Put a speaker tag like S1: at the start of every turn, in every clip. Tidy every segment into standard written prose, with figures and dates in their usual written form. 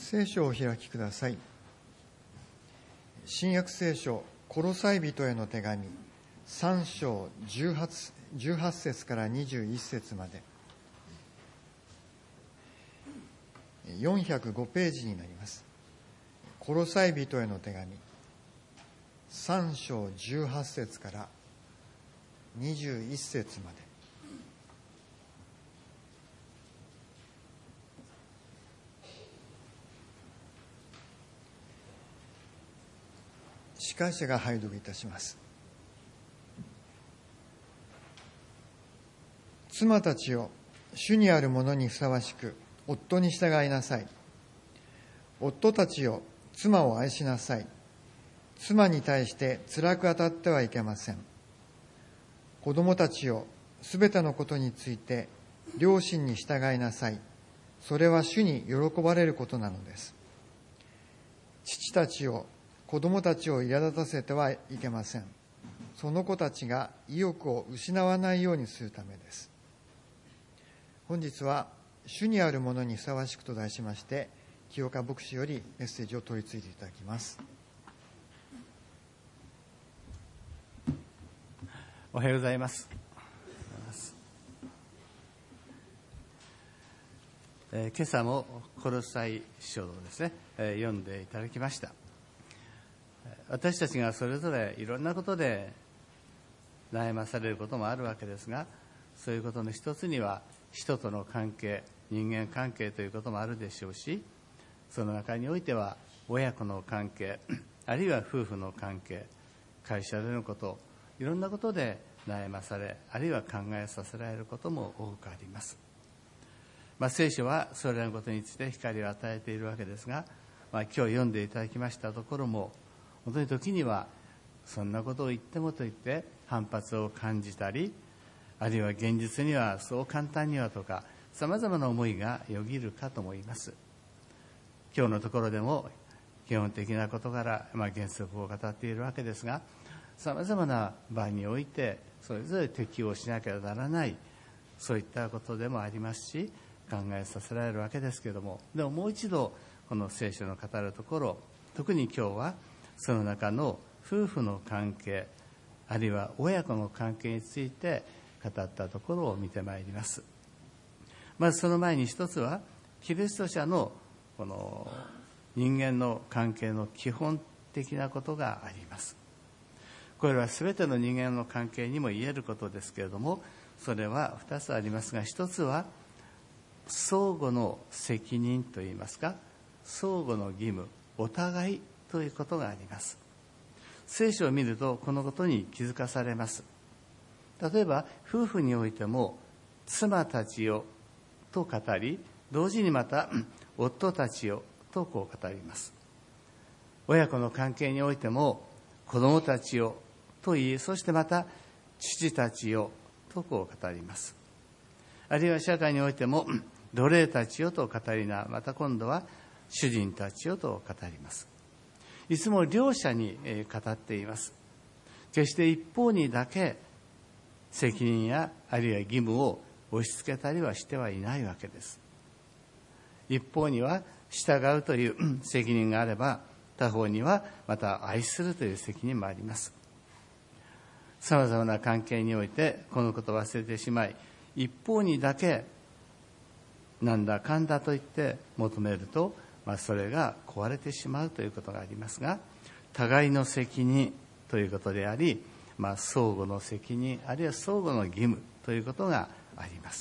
S1: 聖書をお開きください。新約聖書コロサイ人への手紙3章 18節から21節まで405ページになります。コロサイ人への手紙3章18節から21節まで。司会者が拝読いたします。妻たちよ、主にあるものにふさわしく夫に従いなさい。夫たちよ、妻を愛しなさい。妻に対して辛く当たってはいけません。子供たちよ、すべてのことについて両親に従いなさい。それは主に喜ばれることなのです。父たちよ、子供たちを苛立たせてはいけません。その子たちが意欲を失わないようにするためです。本日は主にあるものにふさわしくと題しまして、清岡牧師よりメッセージを取り次いでいただきます。
S2: おはようございます。今朝もコロサイ書をですね、読んでいただきました。私たちがそれぞれいろんなことで悩まされることもあるわけですが、そういうことの一つには人との関係、人間関係ということもあるでしょうし、その中においては親子の関係、あるいは夫婦の関係、会社でのこと、いろんなことで悩まされ、あるいは考えさせられることも多くあります。聖書はそれらのことについて光を与えているわけですが、今日読んでいただきましたところも、本当に時にはそんなことを言ってもと言って反発を感じたり、あるいは現実にはそう簡単にはとか、さまざまな思いがよぎるかと思います。今日のところでも基本的なことから原則を語っているわけですが、さまざまな場においてそれぞれ適応しなければならない、そういったことでもありますし、考えさせられるわけですけれども、でももう一度この聖書の語るところ、特に今日はその中の夫婦の関係、あるいは親子の関係について語ったところを見てまいります。まずその前に一つはキリスト者のこの人間の関係の基本的なことがあります。これは全ての人間の関係にも言えることですけれども、それは2つありますが、一つは相互の責任といいますか、相互の義務、お互いということがあります。聖書を見るとこのことに気づかされます。例えば夫婦においても妻たちよと語り、同時にまた夫たちよとこう語ります。親子の関係においても子供たちよと言い、そしてまた父たちよとこう語ります。あるいは社会においても奴隷たちよと語りな、また今度は主人たちよと語ります。いつも両者に語っています。決して一方にだけ責任やあるいは義務を押し付けたりはしてはいないわけです。一方には従うという責任があれば、他方にはまた愛するという責任もあります。さまざまな関係においてこのことを忘れてしまい、一方にだけなんだかんだと言って求めると、それが壊れてしまうということがありますが、互いの責任ということであり、相互の責任、あるいは相互の義務ということがあります。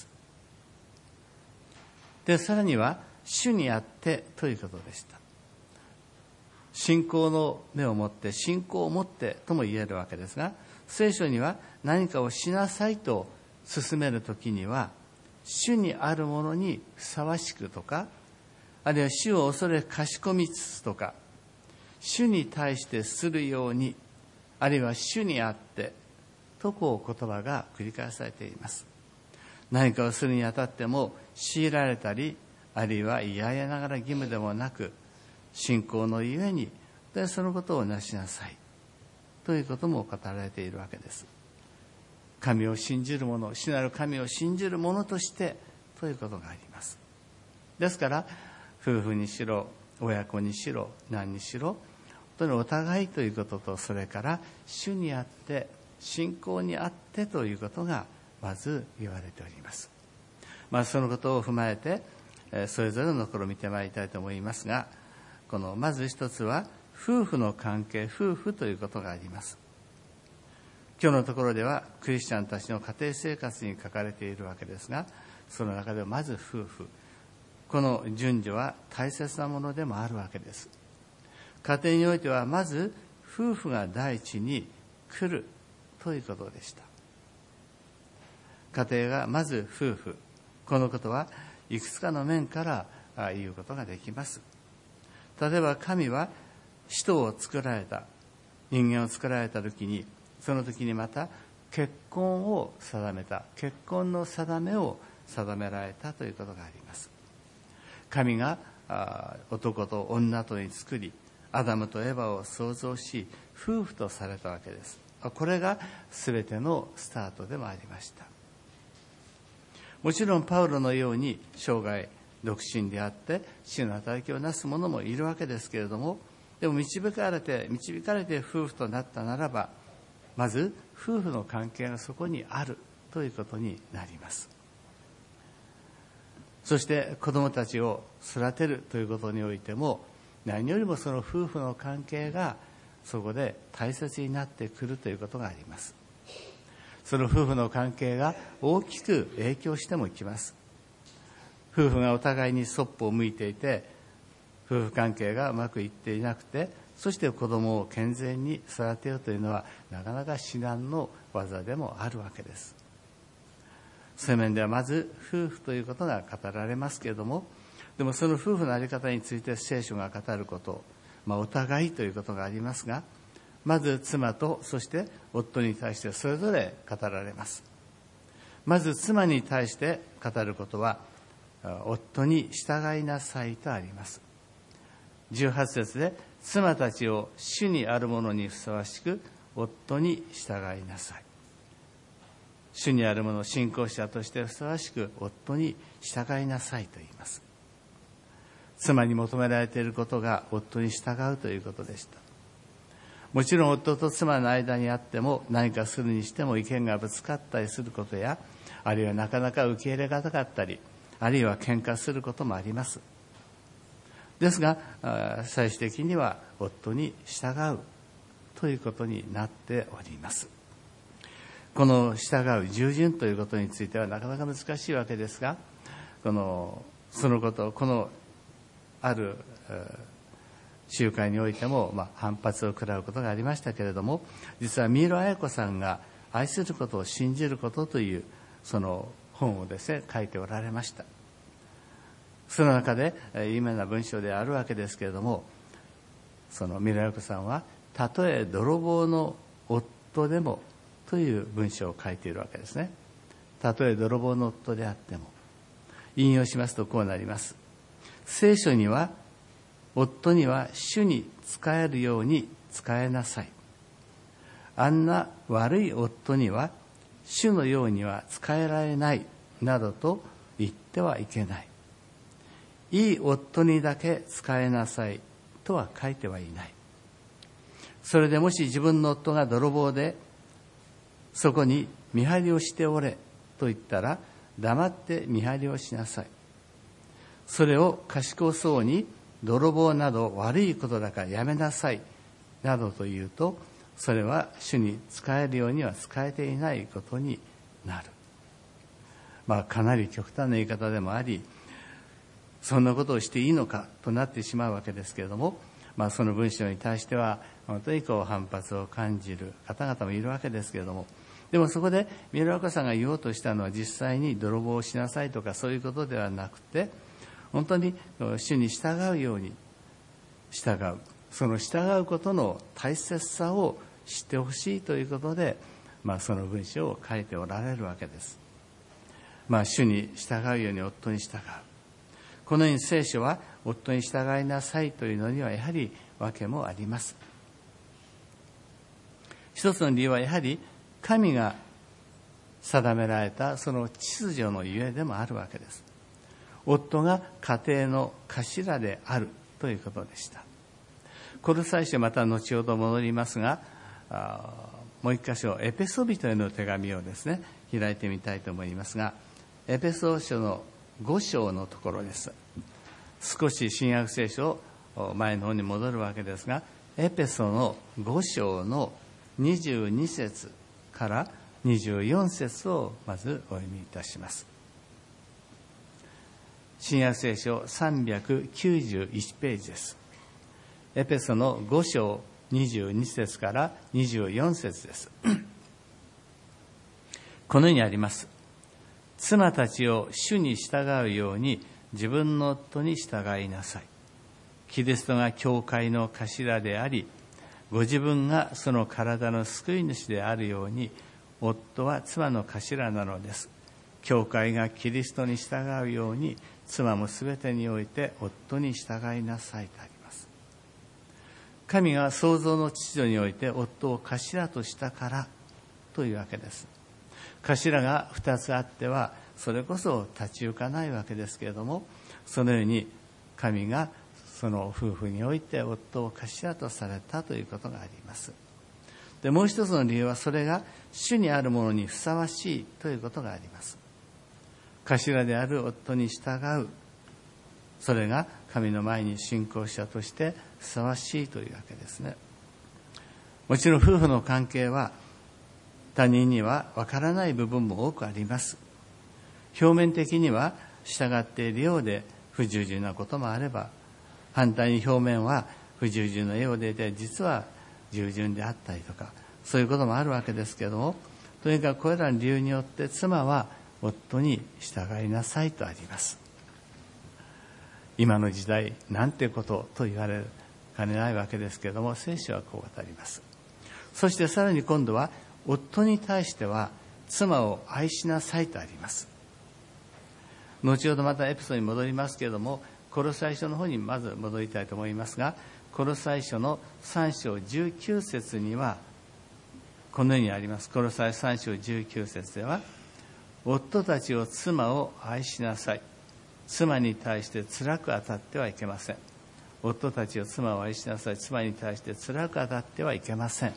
S2: で、さらには主にあってということでした。信仰の目を持って、信仰を持ってとも言えるわけですが、聖書には何かをしなさいと勧めるときには、主にあるものにふさわしくとか、あるいは主を恐れかしこみつつとか、主に対してするように、あるいは主にあってとこう言葉が繰り返されています。何かをするにあたっても強いられたり、あるいは嫌々ながら義務でもなく、信仰のゆえにでそのことをなしなさいということも語られているわけです。神を信じる者、主なる神を信じる者としてということがあります。ですから夫婦にしろ親子にしろ何にしろ、本当にお互いということと、それから主にあって信仰にあってということがまず言われております。そのことを踏まえてそれぞれのところを見てまいりたいと思いますが、まず一つは夫婦の関係、夫婦ということがあります。今日のところではクリスチャンたちの家庭生活に書かれているわけですが、その中ではまず夫婦、この順序は大切なものでもあるわけです。家庭においてはまず夫婦が第一に来るということでした。家庭がまず夫婦、このことはいくつかの面から言うことができます。例えば神は人を作られた、人間を作られた時に、その時にまた結婚を定めた、結婚の定めを定められたということがあります。神が男と女とに作り、アダムとエバを創造し、夫婦とされたわけです。これが全てのスタートでもありました。もちろんパウロのように生涯独身であって主の働きをなす者もいるわけですけれども、でも導かれて夫婦となったならば、まず夫婦の関係がそこにあるということになります。そして子供たちを育てるということにおいても、何よりもその夫婦の関係がそこで大切になってくるということがあります。その夫婦の関係が大きく影響してもきます。夫婦がお互いにそっぽを向いていて、夫婦関係がうまくいっていなくて、そして子供を健全に育てようというのはなかなか至難の技でもあるわけです。そういう面ではまず夫婦ということが語られますけれども、でもその夫婦の在り方について聖書が語ること、お互いということがありますが、まず妻とそして夫に対してそれぞれ語られます。まず妻に対して語ることは、夫に従いなさいとあります。18節で、妻たちを主にあるものにふさわしく夫に従いなさい。主にあるもの、信仰者としてふさわしく夫に従いなさいと言います。妻に求められていることが夫に従うということでした。もちろん夫と妻の間にあっても、何かするにしても意見がぶつかったりすることや、あるいはなかなか受け入れがたかったり、あるいは喧嘩することもあります。ですが、最終的には夫に従うということになっております。この従う、従順ということについてはなかなか難しいわけですが、そのこと、このある集会においても、反発を食らうことがありましたけれども、実は三浦綾子さんが愛することを信じることというその本をですね、書いておられました。その中で有名な文章であるわけですけれども、その三浦綾子さんは、たとえ泥棒の夫でもという文章を書いているわけですね。たとえ泥棒の夫であっても。引用しますとこうなります。聖書には、夫には主に仕えるように仕えなさい。あんな悪い夫には主のようには仕えられないなどと言ってはいけない。いい夫にだけ仕えなさいとは書いてはいない。それでもし自分の夫が泥棒で、そこに見張りをしておれと言ったら、黙って見張りをしなさい。それを賢そうに、泥棒など悪いことだからやめなさいなどと言うと、それは主に仕えるようには仕えていないことになる。かなり極端な言い方でもあり、そんなことをしていいのかとなってしまうわけですけれども、その文章に対しては本当に反発を感じる方々もいるわけですけれども、でもそこで三浦岡さんが言おうとしたのは、実際に泥棒をしなさいとかそういうことではなくて、本当に主に従うように従う、その従うことの大切さを知ってほしいということで、その文章を書いておられるわけです。主に従うように夫に従う、このように聖書は夫に従いなさいというのにはやはり訳もあります。一つの理由はやはり神が定められたその秩序のゆえでもあるわけです。夫が家庭の頭であるということでした。コロサイ書また後ほど戻りますが、もう一箇所エペソ人への手紙をですね開いてみたいと思いますが、エペソ書の5章のところです。少し新約聖書を前の方に戻るわけですが、エペソの5章の22節から24節をまずお読みいたします。新約聖書391ページです。エペソの5章22節から24節です。このようにあります。妻たちを主に従うように自分の夫に従いなさい。キリストが教会の頭であり、ご自分がその体の救い主であるように、夫は妻の頭なのです。教会がキリストに従うように、妻もすべてにおいて夫に従いなさいとあります。神が創造の秩序において夫を頭としたからというわけです。頭が2つあってはそれこそ立ち行かないわけですけれども、そのように神がその夫婦において夫を頭とされたということがあります。で、もう一つの理由はそれが主にあるものにふさわしいということがあります。頭である夫に従う、それが神の前に信仰者としてふさわしいというわけですね。もちろん夫婦の関係は他人にはわからない部分も多くあります。表面的には従っているようで不従順なこともあれば、反対に表面は不従順なようでいて実は従順であったりとか、そういうこともあるわけですけれども、とにかくこれらの理由によって妻は夫に従いなさいとあります。今の時代なんてことと言われかねないわけですけれども、聖書はこう語ります。そしてさらに今度は夫に対しては妻を愛しなさいとあります。後ほどまたエピソードに戻りますけれども、コロサイ書の方にまず戻りたいと思いますが、コロサイ書の3章19節にはこのようにあります。コロサイ3章19節では、夫たちを妻を愛しなさい。妻に対して辛く当たってはいけません。夫たちを妻を愛しなさい。妻に対して辛く当たってはいけません。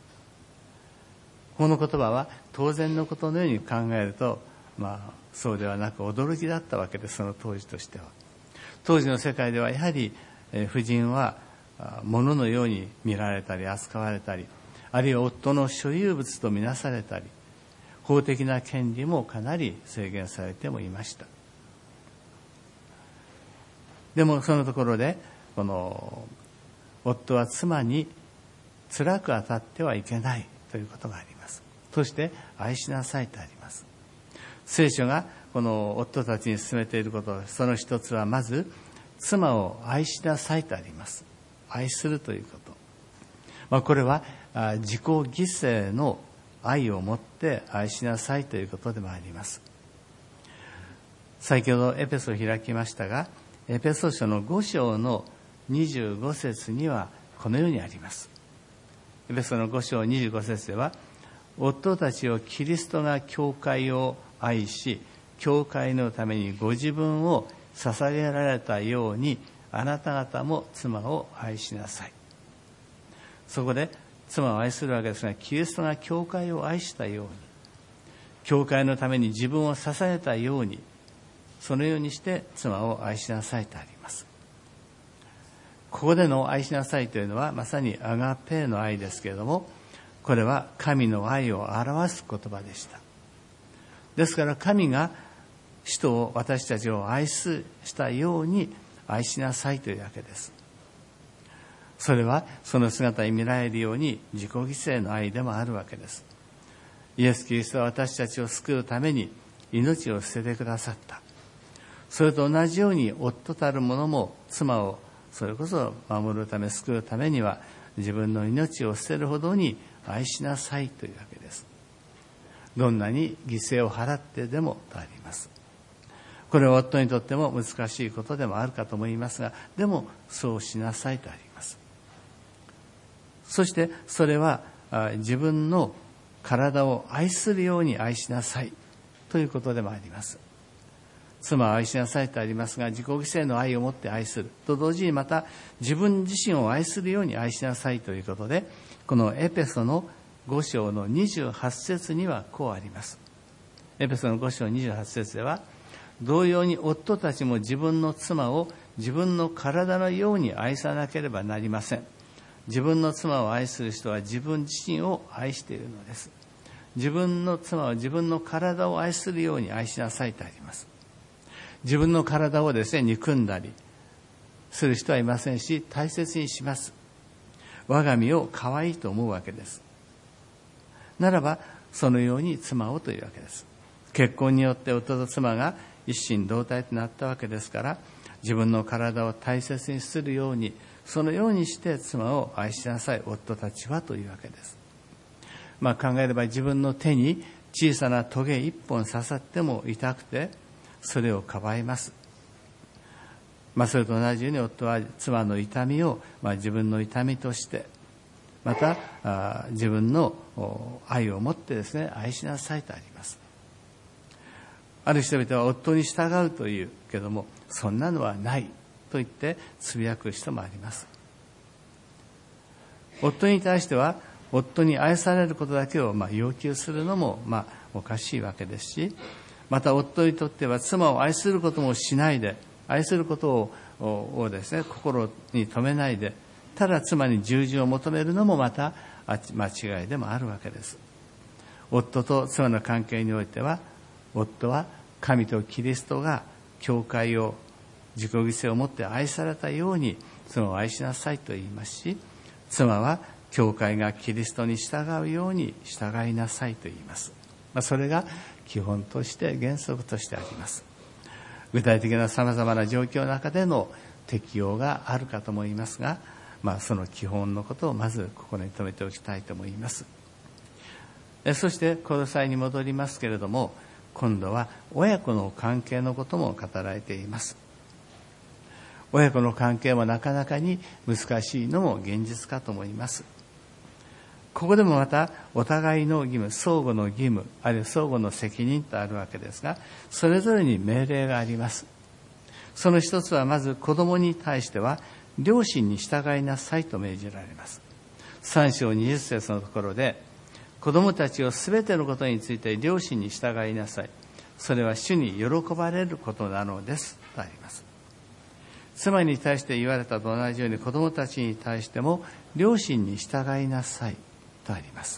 S2: この言葉は当然のことのように考えると、そうではなく驚きだったわけです。その当時としては。当時の世界ではやはり婦人は物のように見られたり扱われたり、あるいは夫の所有物とみなされたり、法的な権利もかなり制限されてもいました。でもそのところで、この夫は妻に辛く当たってはいけないということがあります。そして愛しなさいとあります。聖書がこの夫たちに進めていること、その一つはまず妻を愛しなさいとあります。愛するということ。これは自己犠牲の愛を持って愛しなさいということでもあります。先ほどエペソを開きましたが、エペソ書の5章の25節にはこのようにあります。エペソの5章25節では、夫たちをキリストが教会を愛し、教会のためにご自分を捧げられたように、あなた方も妻を愛しなさい。そこで妻を愛するわけですが、キリストが教会を愛したように、教会のために自分を捧げたように、そのようにして妻を愛しなさいとあります。ここでの愛しなさいというのはまさにアガペーの愛ですけれども、これは神の愛を表す言葉でした。ですから神が人を、私たちを愛したように愛しなさいというわけです。それはその姿に見られるように自己犠牲の愛でもあるわけです。イエス・キリストは私たちを救うために命を捨ててくださった。それと同じように夫たる者も妻をそれこそ守るため、救うためには自分の命を捨てるほどに愛しなさいというわけです。どんなに犠牲を払ってでもとあります。これは夫にとっても難しいことでもあるかと思いますが、でもそうしなさいとあります。そしてそれは自分の体を愛するように愛しなさいということでもあります。 妻を愛しなさいとありますが、自己犠牲の愛を持って愛すると同時に、また自分自身を愛するように愛しなさいということで、このエペソの5章の28節にはこうあります。エペソの5章28節では、同様に夫たちも自分の妻を自分の体のように愛さなければなりません。自分の妻を愛する人は自分自身を愛しているのです。自分の妻は自分の体を愛するように愛しなさいとあります。自分の体をですね、憎んだりする人はいませんし、大切にします。我が身を可愛いと思うわけです。ならば、そのように妻をというわけです。結婚によって夫と妻が一心同体となったわけですから、自分の体を大切にするように、そのようにして妻を愛しなさい、夫たちはというわけです。考えれば自分の手に小さなトゲ一本刺さっても痛くて、それをかばいます。それと同じように夫は妻の痛みを自分の痛みとして、また自分の愛を持ってですね、愛しなさいとあります。ある人々は夫に従うというけども、そんなのはないと言ってつぶやく人もあります。夫に対しては、夫に愛されることだけを要求するのもおかしいわけですし、また夫にとっては妻を愛することもしないで、愛することをですね、心に留めないで、ただ妻に従順を求めるのもまた間違いでもあるわけです。夫と妻の関係においては、夫は神とキリストが教会を自己犠牲をもって愛されたように妻を愛しなさいと言いますし、妻は教会がキリストに従うように従いなさいと言います。それが基本として原則としてあります。具体的な様々な状況の中での適用があるかと思いますが、その基本のことをまず心に留めておきたいと思います。そしてコロサイに戻りますけれども、今度は親子の関係のことも語られています。親子の関係もなかなかに難しいのも現実かと思います。ここでもまたお互いの義務、相互の義務、あるいは相互の責任とあるわけですが、それぞれに命令があります。その一つはまず子供に対しては両親に従いなさいと命じられます。3章20節のところで、子供たちをすべてのことについて両親に従いなさい。それは主に喜ばれることなのですとあります。妻に対して言われたと同じように子供たちに対しても両親に従いなさいとあります。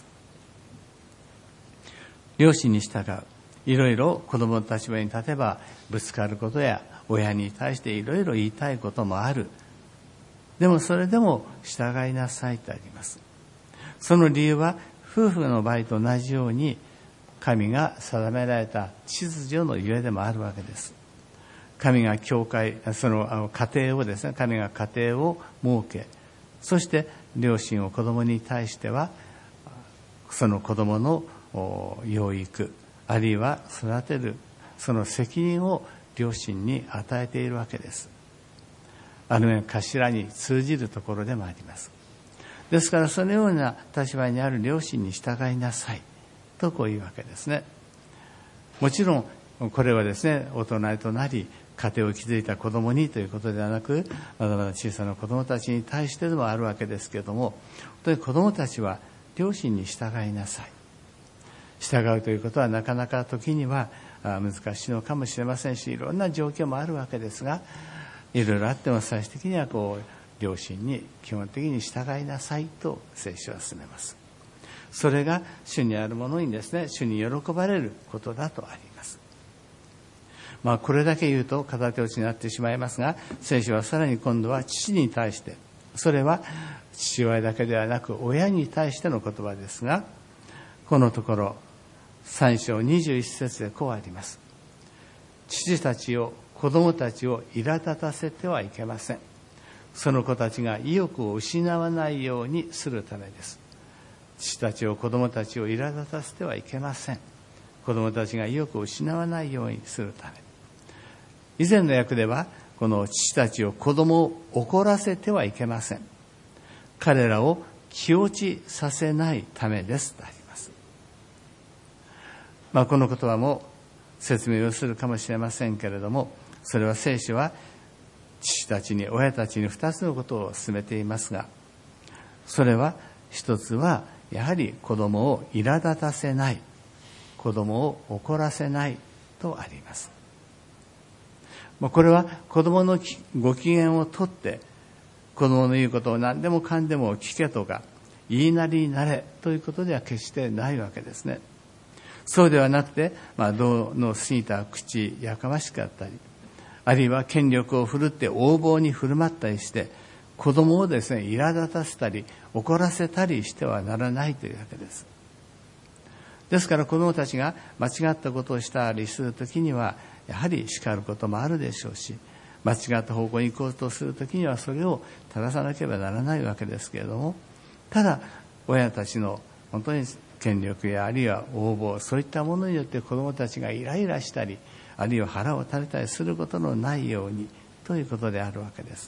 S2: 両親に従う。いろいろ子供の立場に立てばぶつかることや親に対していろいろ言いたいこともある。でもそれでも従いなさいとあります。その理由は夫婦の場合と同じように神が定められた秩序のゆえでもあるわけです。神が教会、その家庭をですね、神が家庭を設け、そして両親を子供に対してはその子供の養育、あるいは育てるその責任を両親に与えているわけです。ある面頭に通じるところでもあります。ですからそのような立場にある両親に従いなさいとこういうわけですね。もちろんこれはですね、大人となり家庭を築いた子供にということではなく、まだまだ小さな子供たちに対してでもあるわけですけれども、本当に子供たちは両親に従いなさい。従うということはなかなか時には難しいのかもしれませんし、いろんな状況もあるわけですが、いろいろあっても最終的には両親に基本的に従いなさいと聖書は進めます。それが主にあるものにですね、主に喜ばれることだとあります。これだけ言うと片手落ちになってしまいますが、聖書はさらに今度は父に対して、それは父親だけではなく親に対しての言葉ですが、このところ3章21節でこうあります。父たちを子供たちを苛立たせてはいけません。その子たちが意欲を失わないようにするためです。父たちを子供たちを苛立たせてはいけません。子供たちが意欲を失わないようにするため。以前の訳では、この父たちを子供を怒らせてはいけません。彼らを気落ちさせないためですとあります。この言葉も説明をするかもしれませんけれども、それは聖書は父たちに、親たちに2つのことを進めていますが、それは一つはやはり子供を苛立たせない、子供を怒らせないとあります。これは子供のご機嫌をとって子供の言うことを何でもかんでも聞けとか言いなりになれということでは決してないわけですね。そうではなくて、道の過ぎた口やかましかったり、あるいは権力を振るって横暴に振る舞ったりして子供をですね、苛立たせたり怒らせたりしてはならないというわけです。ですから子供たちが間違ったことをしたりするときにはやはり叱ることもあるでしょうし、間違った方向に行こうとするときにはそれを正さなければならないわけですけれども、ただ親たちの本当に権力やあるいは横暴、そういったものによって子供たちがイライラしたり、あるいは腹を立てたりすることのないようにということであるわけです。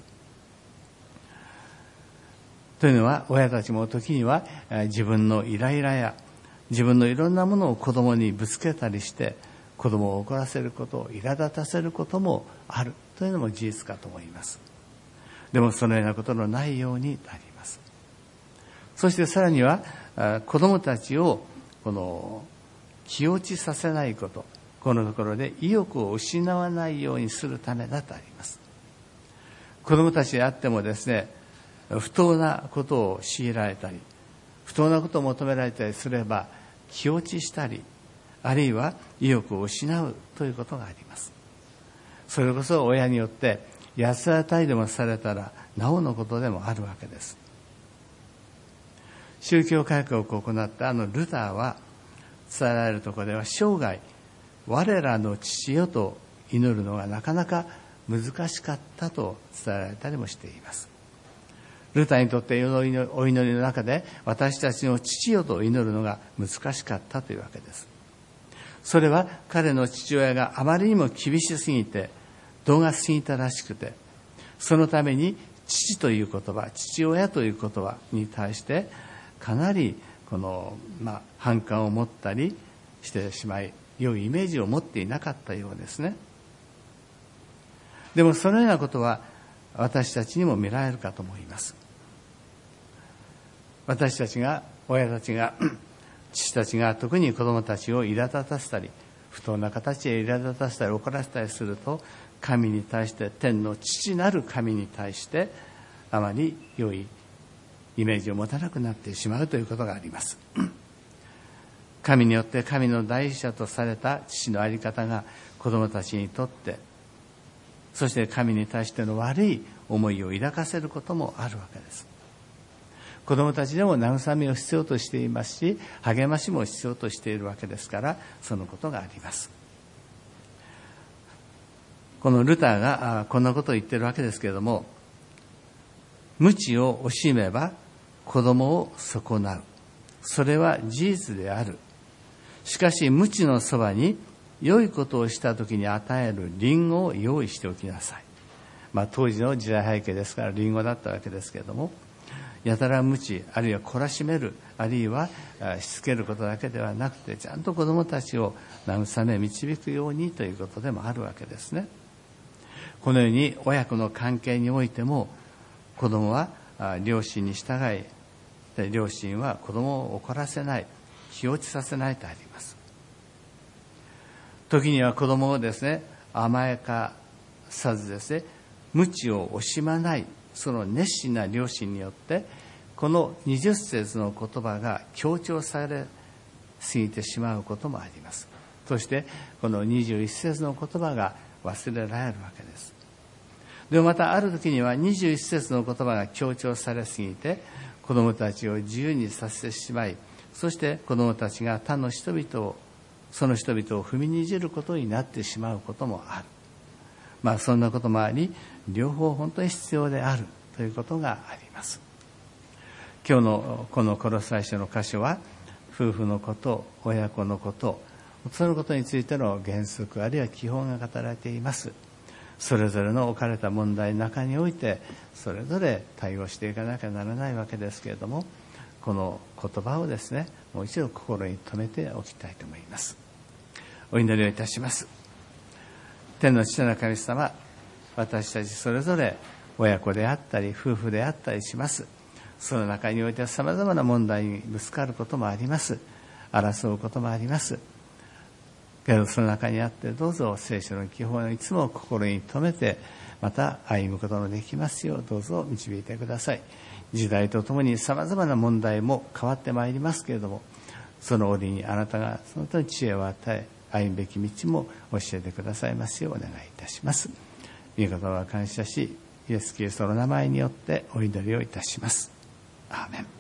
S2: というのは、親たちも時には自分のイライラや自分のいろんなものを子供にぶつけたりして子供を怒らせること、苛立たせることもあるというのも事実かと思います。でもそのようなことのないようになります。そしてさらには子供たちを気落ちさせないこと、このところで意欲を失わないようにするためだとあります。子供たちであってもですね、不当なことを強いられたり、不当なことを求められたりすれば気落ちしたり、あるいは意欲を失うということがあります。それこそ親によって八つ当たりでもされたらなおのことでもあるわけです。宗教改革を行ったルターは、伝えられるところでは生涯我らの父よと祈るのがなかなか難しかったと伝えられたりもしています。ルターにとってお祈りの中で私たちの父よと祈るのが難しかったというわけです。それは彼の父親があまりにも厳しすぎて度が過ぎたらしくて、そのために父という言葉、父親という言葉に対してかなり反感を持ったりしてしまい、良いイメージを持っていなかったようですね。でもそのようなことは私たちにも見られるかと思います。私たちが、親たちが、父たちが特に子供たちを苛立たせたり、不当な形で苛立たせたり怒らせたりすると、神に対して、天の父なる神に対してあまり良いイメージを持たなくなってしまうということがあります。神によって神の第一者とされた父の在り方が子供たちにとって、そして神に対しての悪い思いを抱かせることもあるわけです。子供たちでも慰めを必要としていますし、励ましも必要としているわけですから、そのことがあります。このルターがこんなことを言っているわけですけれども、無知を惜しめば子供を損なう。それは事実である。しかし無知のそばに良いことをしたときに与えるリンゴを用意しておきなさい。当時の時代背景ですからリンゴだったわけですけれども、やたら無知、あるいは懲らしめる、あるいはしつけることだけではなくて、ちゃんと子どもたちを慰め導くようにということでもあるわけですね。このように親子の関係においても、子どもは両親に従い、両親は子どもを怒らせない、気落ちさせないとあります。時には子どもをですね、甘やかさずですね、無知を惜しまない、その熱心な両親によってこの20節の言葉が強調されすぎてしまうこともあります。そしてこの21節の言葉が忘れられるわけです。でもまたある時には21節の言葉が強調されすぎて子どもたちを自由にさせてしまい、そして子どもたちが他の人々を、その人々を踏みにじることになってしまうこともある。そんなこともあり、両方本当に必要であるということがあります。今日のこのコロサイ書の箇所は、夫婦のこと、親子のこと、そのことについての原則あるいは基本が語られています。それぞれの置かれた問題の中において、それぞれ対応していかなきゃならないわけですけれども、この言葉をですね、もう一度心に留めておきたいと思います。 お祈りをいたします。天の父なる神様、私たちそれぞれ親子であったり夫婦であったりします。その中においてはさまざまな問題にぶつかることもあります。争うこともあります。けどその中にあってどうぞ聖書の基本をいつも心に留めて、また歩むことのできますようどうぞ導いてください。時代とともにさまざまな問題も変わってまいりますけれども、その折にあなたがそのとおり知恵を与え、歩むべき道も教えてくださいますようお願いいたします。御言葉は感謝し、イエス・キリストの名前によってお祈りをいたします。アーメン。